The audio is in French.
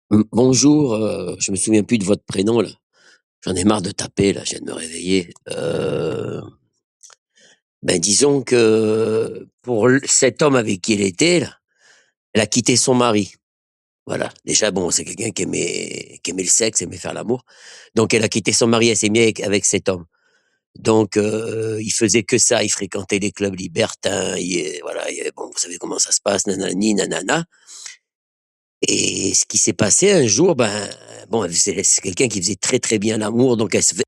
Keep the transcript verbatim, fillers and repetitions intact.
Mmh, bonjour, heu, je me souviens plus de votre prénom là. J'en ai marre de taper là, je viens de me réveiller. Heu, ben, disons que pour l cet homme avec qui elle était là, elle a quitté son mari. Voilà, déjà bon, c'est quelqu'un qui aimait qui aimait le sexe, aimait faire l'amour. Donc elle a quitté son mari, elle s'est mise avec avec cet homme. Donc heu, il faisait que ça, il fréquentait les clubs libertins, il voilà, il bon, vous savez comment ça se passe, nanani nanana. Et ce qui s'est passé un jour, ben, bon, elle faisait c'est quelqu'un qui faisait très, très bien l'amour, donc elle se